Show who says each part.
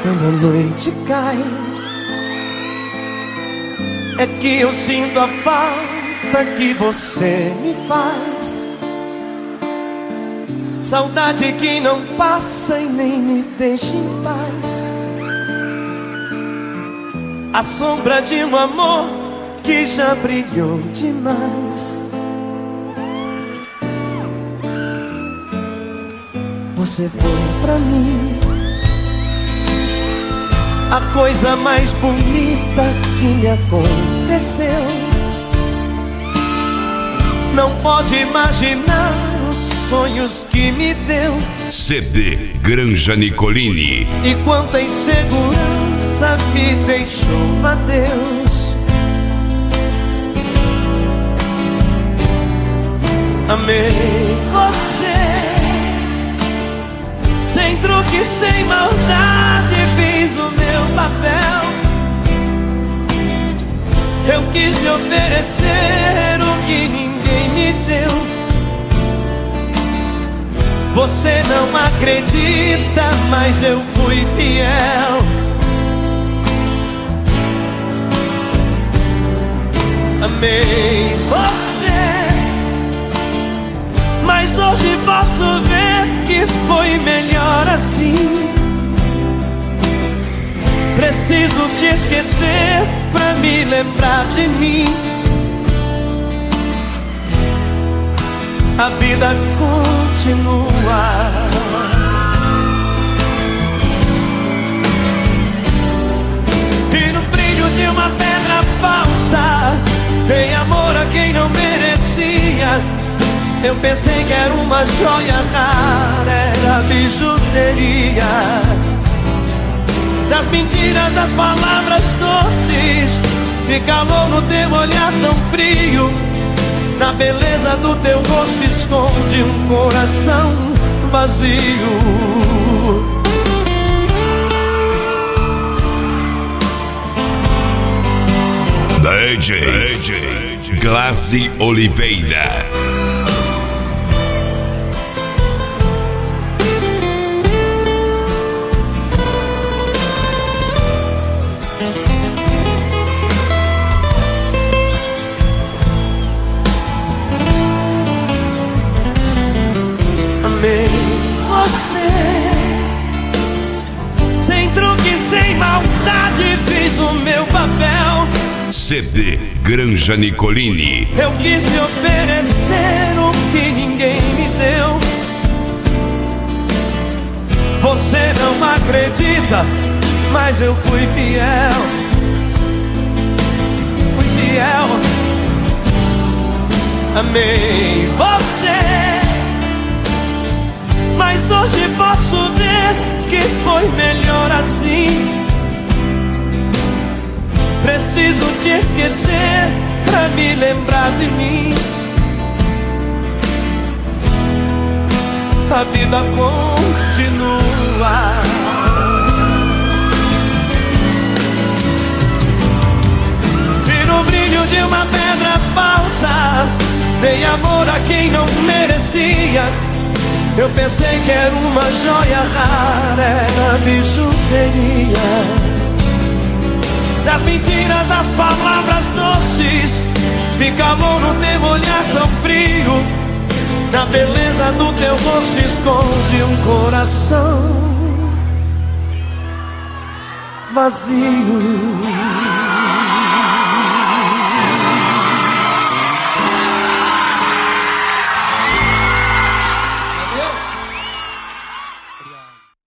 Speaker 1: quando a noite cai, é que eu sinto a falta que você me faz. Saudade que não passa e nem me deixa em paz. A sombra de um amor que já brilhou demais. Você foi pra mim a coisa mais bonita que me aconteceu. Não pode imaginar os sonhos que me deu.
Speaker 2: CD Granja Nicolini.
Speaker 1: E quanta insegurança me deixou, adeus. Amei você, sem truque, sem maldade, fiz o meu papel. Eu quis lhe oferecer o que ninguém me deu. Você não acredita, mas eu fui fiel. Amei você, mas hoje posso ver que foi melhor assim. Preciso te esquecer pra me lembrar de mim. A vida continua. E no brilho de uma pedra falsa, dei amor a quem não merecia. Eu pensei que era uma joia rara, era bijuteria. Das mentiras, das palavras doces, de calor no teu olhar tão frio. Na beleza do teu rosto esconde um coração vazio.
Speaker 2: DJ Glaze Oliveira.
Speaker 1: Amei você, sem truque, sem maldade, fiz o meu papel.
Speaker 2: CD Granja Nicolini.
Speaker 1: Eu quis lhe oferecer o que ninguém me deu. Você não acredita, mas eu fui fiel. Fui fiel. Amei você, mas hoje posso ver que foi melhor assim. Preciso te esquecer pra me lembrar de mim. A vida continua. E no brilho de uma pedra falsa, dei amor a quem não merecia. Eu pensei que era uma joia rara, era bijuteria. Das mentiras, das palavras doces, de calor no teu olhar tão frio. Na beleza do teu rosto esconde um coração vazio.